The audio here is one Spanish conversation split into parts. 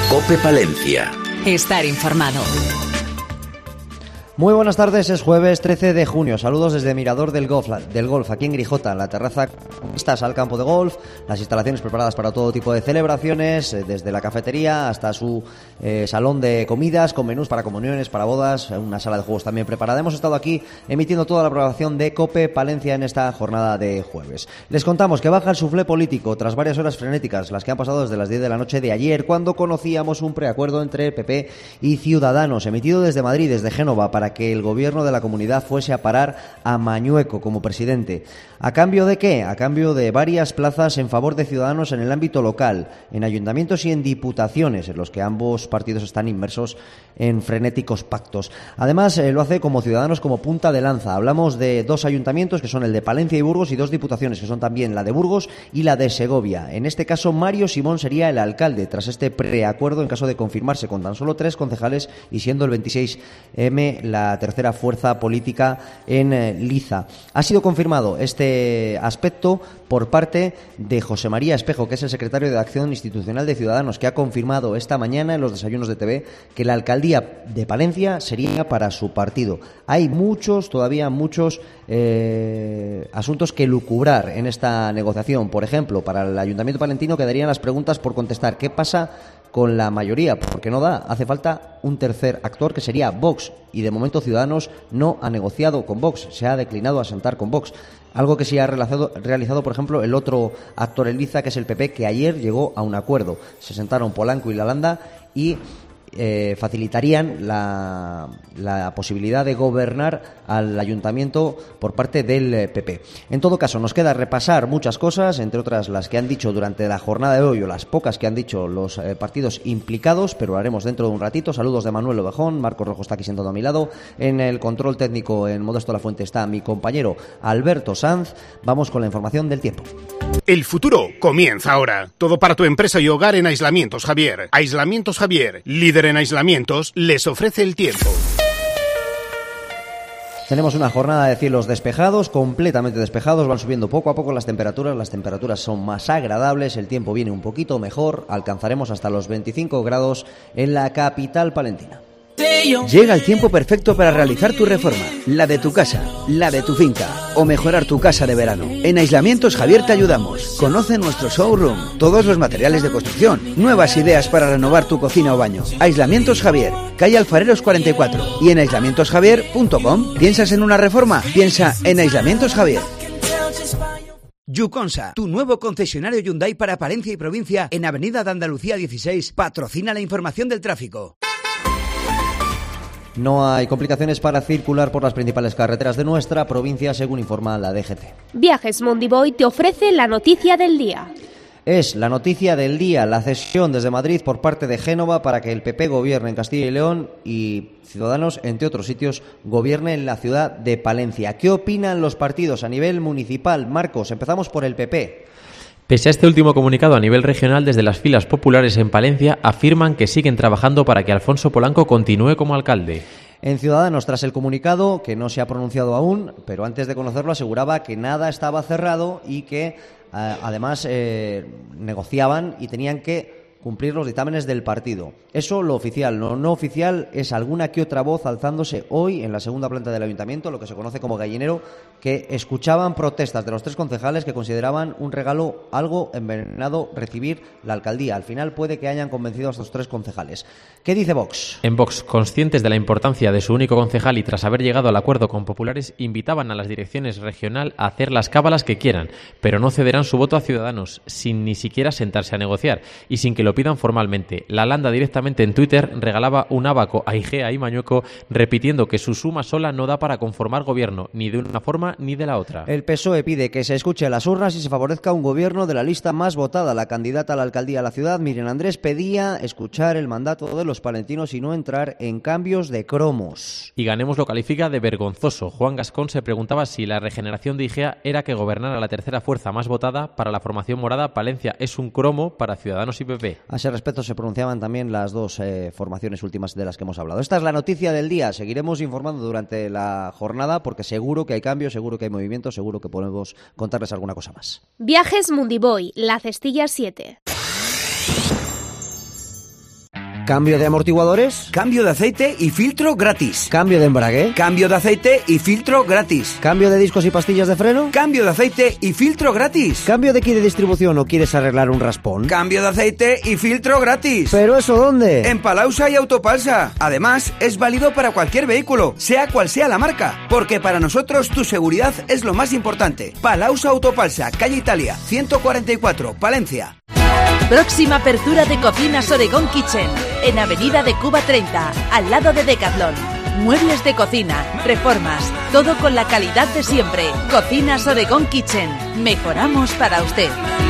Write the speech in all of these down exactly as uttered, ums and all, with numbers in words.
COPE Palencia. Estar informado. Muy buenas tardes, es jueves trece de junio. Saludos desde Mirador del Golf, del Golf aquí en Grijota, en la terraza vistas al campo de golf, las instalaciones preparadas para todo tipo de celebraciones, desde la cafetería hasta su eh, salón de comidas, con menús para comuniones, para bodas, una sala de juegos también preparada. Hemos estado aquí emitiendo toda la programación de COPE Palencia en esta jornada de jueves. Les contamos que baja el suflé político tras varias horas frenéticas, las que han pasado desde las diez de la noche de ayer, cuando conocíamos un preacuerdo entre el P P y Ciudadanos, emitido desde Madrid, desde Génova, para que el gobierno de la comunidad fuese a parar a Mañueco como presidente. ¿A cambio de qué? A cambio de varias plazas en favor de Ciudadanos en el ámbito local, en ayuntamientos y en diputaciones, en los que ambos partidos están inmersos en frenéticos pactos. Además, eh, lo hace como Ciudadanos como punta de lanza. Hablamos de dos ayuntamientos, que son el de Palencia y Burgos, y dos diputaciones, que son también la de Burgos y la de Segovia. En este caso, Mario Simón sería el alcalde, tras este preacuerdo en caso de confirmarse, con tan solo tres concejales y siendo el veintiséis eme la tercera fuerza política en eh, Liza. Ha sido confirmado este aspecto por parte de José María Espejo, que es el secretario de Acción Institucional de Ciudadanos, que ha confirmado esta mañana en los desayunos de T V que la alcaldía de Palencia sería para su partido. Hay muchos, todavía muchos eh, asuntos que lucubrar en esta negociación. Por ejemplo, para el Ayuntamiento palentino quedarían las preguntas por contestar. ¿Qué pasa con la mayoría? Porque no da, hace falta un tercer actor, que sería Vox, y de momento Ciudadanos no ha negociado con Vox, se ha declinado a sentar con Vox, algo que sí ha realizado, realizado por ejemplo el otro actor en Liza, que es el P P, que ayer llegó a un acuerdo. Se sentaron Polanco y Lalanda y Eh, facilitarían la, la posibilidad de gobernar al ayuntamiento por parte del P P. En todo caso, nos queda repasar muchas cosas, entre otras las que han dicho durante la jornada de hoy o las pocas que han dicho los eh, partidos implicados, pero lo haremos dentro de un ratito. Saludos de Manuel Ovejón, Marcos Rojo está aquí sentado a mi lado. En el control técnico en Modesto La Fuente está mi compañero Alberto Sanz. Vamos con la información del tiempo. El futuro comienza ahora. Todo para tu empresa y hogar en Aislamientos Javier. Aislamientos Javier, líder en aislamientos, les ofrece el tiempo. Tenemos una jornada de cielos despejados, completamente despejados, van subiendo poco a poco las temperaturas, las temperaturas son más agradables, el tiempo viene un poquito mejor, alcanzaremos hasta los veinticinco grados en la capital palentina. Llega el tiempo perfecto para realizar tu reforma, la de tu casa, la de tu finca o mejorar tu casa de verano. En Aislamientos Javier te ayudamos. Conoce nuestro showroom, todos los materiales de construcción, nuevas ideas para renovar tu cocina o baño. Aislamientos Javier, calle Alfareros cuarenta y cuatro y en aislamientos javier punto com. ¿Piensas en una reforma? Piensa en Aislamientos Javier. Yuconsa, tu nuevo concesionario Hyundai para Palencia y provincia en Avenida de Andalucía dieciséis, patrocina la información del tráfico. No hay complicaciones para circular por las principales carreteras de nuestra provincia, según informa la D G T. Viajes Mondiboy te ofrece la noticia del día. Es la noticia del día, la cesión desde Madrid por parte de Génova para que el P P gobierne en Castilla y León y Ciudadanos, entre otros sitios, gobierne en la ciudad de Palencia. ¿Qué opinan los partidos a nivel municipal? Marcos, empezamos por el P P. Pese a este último comunicado a nivel regional, desde las filas populares en Palencia afirman que siguen trabajando para que Alfonso Polanco continúe como alcalde. En Ciudadanos, tras el comunicado, que no se ha pronunciado aún, pero antes de conocerlo aseguraba que nada estaba cerrado y que eh, además eh, negociaban y tenían que cumplir los dictámenes del partido. Eso lo oficial. Lo no oficial es alguna que otra voz alzándose hoy en la segunda planta del ayuntamiento, lo que se conoce como gallinero, que escuchaban protestas de los tres concejales que consideraban un regalo algo envenenado recibir la alcaldía. Al final puede que hayan convencido a estos tres concejales. ¿Qué dice Vox? En Vox, conscientes de la importancia de su único concejal y tras haber llegado al acuerdo con populares, invitaban a las direcciones regional a hacer las cábalas que quieran, pero no cederán su voto a Ciudadanos, sin ni siquiera sentarse a negociar y sin que lo pidan formalmente. La Landa directamente en Twitter regalaba un abaco a Igea y Mañueco, repitiendo que su suma sola no da para conformar gobierno, ni de una forma ni de la otra. El P S O E pide que se escuche a las urnas y se favorezca un gobierno de la lista más votada. La candidata a la alcaldía de la ciudad, Miriam Andrés, pedía escuchar el mandato de los palentinos y no entrar en cambios de cromos. Y Ganemos lo califica de vergonzoso. Juan Gascón se preguntaba si la regeneración de Igea era que gobernara la tercera fuerza más votada. Para la formación morada, Palencia es un cromo para Ciudadanos y P P. A ese respecto se pronunciaban también las dos eh, formaciones últimas de las que hemos hablado. Esta es la noticia del día. Seguiremos informando durante la jornada porque seguro que hay cambios, seguro que hay movimientos, seguro que podemos contarles alguna cosa más. Viajes Mundiboy, La Cestilla siete. Cambio de amortiguadores. Cambio de aceite y filtro gratis. Cambio de embrague. Cambio de aceite y filtro gratis. Cambio de discos y pastillas de freno. Cambio de aceite y filtro gratis. Cambio de kit de distribución o quieres arreglar un raspón. Cambio de aceite y filtro gratis. ¿Pero eso dónde? En Palausa y Autopalsa. Además, es válido para cualquier vehículo, sea cual sea la marca, porque para nosotros tu seguridad es lo más importante. Palausa Autopalsa, calle Italia, ciento cuarenta y cuatro, Palencia. Próxima apertura de Cocinas Oregón Kitchen, en Avenida de Cuba treinta, al lado de Decathlon. Muebles de cocina, reformas, todo con la calidad de siempre. Cocinas Oregón Kitchen, mejoramos para usted.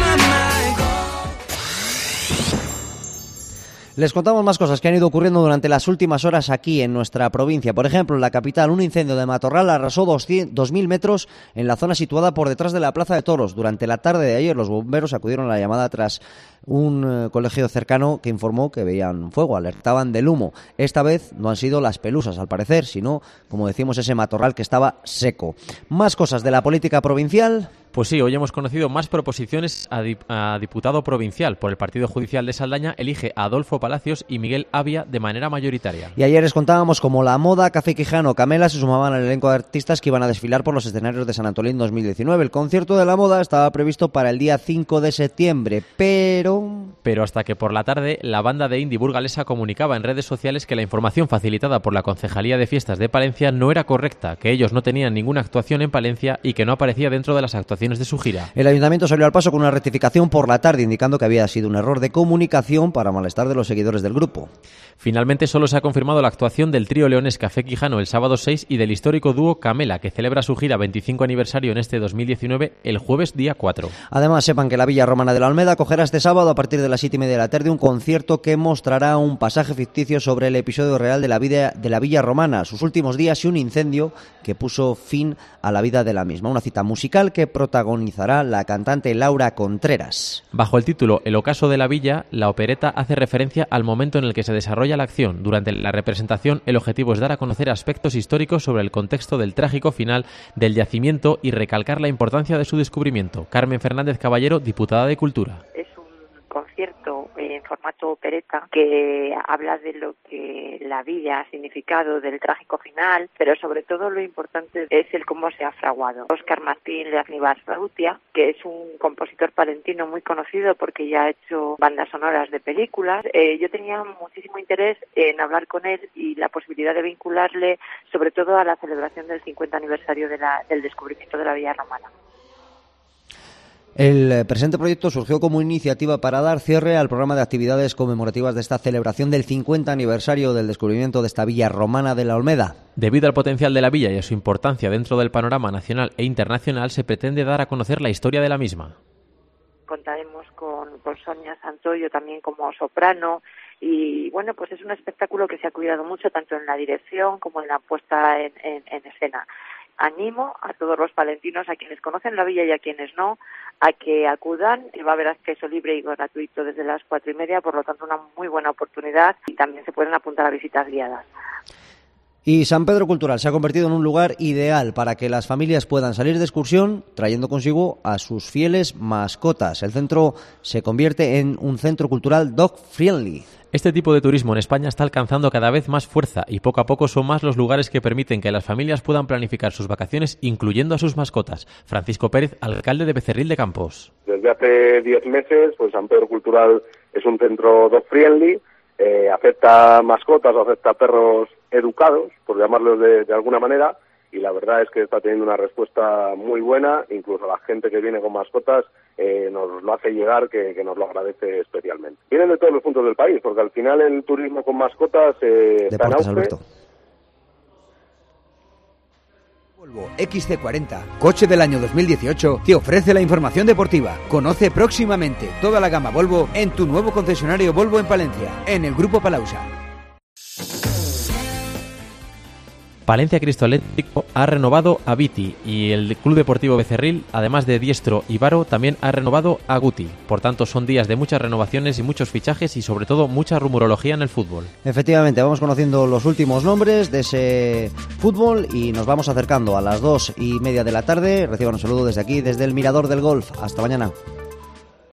Les contamos más cosas que han ido ocurriendo durante las últimas horas aquí en nuestra provincia. Por ejemplo, en la capital, un incendio de matorral arrasó dos mil metros en la zona situada por detrás de la Plaza de Toros. Durante la tarde de ayer, los bomberos acudieron a la llamada tras un eh, colegio cercano que informó que veían fuego, alertaban del humo. Esta vez no han sido las pelusas, al parecer, sino, como decimos, ese matorral que estaba seco. Más cosas de la política provincial. Pues sí, hoy hemos conocido más proposiciones a, dip- a diputado provincial. Por el Partido Judicial de Saldaña elige a Adolfo Palacios y Miguel Avia de manera mayoritaria. Y ayer les contábamos cómo La Moda, Café Quijano, Camela se sumaban al elenco de artistas que iban a desfilar por los escenarios de San Antolín dos mil diecinueve. El concierto de La Moda estaba previsto para el día cinco de septiembre, pero... Pero hasta que por la tarde la banda de indie burgalesa comunicaba en redes sociales que la información facilitada por la Concejalía de Fiestas de Palencia no era correcta, que ellos no tenían ninguna actuación en Palencia y que no aparecía dentro de las actuaciones de su gira. El ayuntamiento salió al paso con una rectificación por la tarde, indicando que había sido un error de comunicación para malestar de los seguidores del grupo. Finalmente solo se ha confirmado la actuación del trío leones Café Quijano el sábado seis y del histórico dúo Camela, que celebra su gira veinticinco aniversario en este dos mil diecinueve el jueves día cuatro. Además, sepan que la Villa Romana de la Almeda acogerá este sábado a partir de las siete y media de la tarde un concierto que mostrará un pasaje ficticio sobre el episodio real de la vida de la Villa Romana, sus últimos días y un incendio que puso fin a la vida de la misma. Una cita musical que protagonizará la cantante Laura Contreras. Bajo el título El ocaso de la villa, la opereta hace referencia al momento en el que se desarrolla la acción. Durante la representación, el objetivo es dar a conocer aspectos históricos sobre el contexto del trágico final del yacimiento y recalcar la importancia de su descubrimiento. Carmen Fernández Caballero, diputada de Cultura. Es un concierto en formato opereta que habla de lo que la villa ha significado, del trágico final, pero sobre todo lo importante es el cómo se ha fraguado. Óscar Martín Leagnivas Rautia, que es un compositor palentino muy conocido porque ya ha hecho bandas sonoras de películas, eh, yo tenía muchísimo interés en hablar con él y la posibilidad de vincularle sobre todo a la celebración del cincuenta aniversario de la, del descubrimiento de la Villa Romana. El presente proyecto surgió como iniciativa para dar cierre al programa de actividades conmemorativas de esta celebración del cincuenta aniversario del descubrimiento de esta villa romana de la Olmeda. Debido al potencial de la villa y a su importancia dentro del panorama nacional e internacional, se pretende dar a conocer la historia de la misma. Contaremos con, con Sonia Santoyo también como soprano y bueno, pues es un espectáculo que se ha cuidado mucho tanto en la dirección como en la puesta en, en, en escena. Animo a todos los palentinos, a quienes conocen la villa y a quienes no, a que acudan. Va a haber acceso libre y gratuito desde las cuatro y media, por lo tanto una muy buena oportunidad y también se pueden apuntar a visitas guiadas. Y San Pedro Cultural se ha convertido en un lugar ideal para que las familias puedan salir de excursión trayendo consigo a sus fieles mascotas. El centro se convierte en un centro cultural dog friendly. Este tipo de turismo en España está alcanzando cada vez más fuerza y poco a poco son más los lugares que permiten que las familias puedan planificar sus vacaciones incluyendo a sus mascotas. Francisco Pérez, alcalde de Becerril de Campos. Desde hace diez meses, pues San Pedro Cultural es un centro dog friendly, eh, acepta mascotas o acepta perros educados, por llamarlos de, de alguna manera, y la verdad es que está teniendo una respuesta muy buena, incluso la gente que viene con mascotas eh, nos lo hace llegar, que, que nos lo agradece especialmente. Vienen de todos los puntos del país, porque al final el turismo con mascotas eh, está en auge. Alberto. Volvo equis ce cuarenta, coche del año dos mil dieciocho, te ofrece la información deportiva. Conoce próximamente toda la gama Volvo en tu nuevo concesionario Volvo en Palencia, en el Grupo Palausa. Palencia Cristo Atlético ha renovado a Viti y el Club Deportivo Becerril, además de Diestro y Varo, también ha renovado a Guti. Por tanto, son días de muchas renovaciones y muchos fichajes y sobre todo mucha rumorología en el fútbol. Efectivamente, vamos conociendo los últimos nombres de ese fútbol y nos vamos acercando a las dos y media de la tarde. Reciban un saludo desde aquí, desde el Mirador del Golf. Hasta mañana.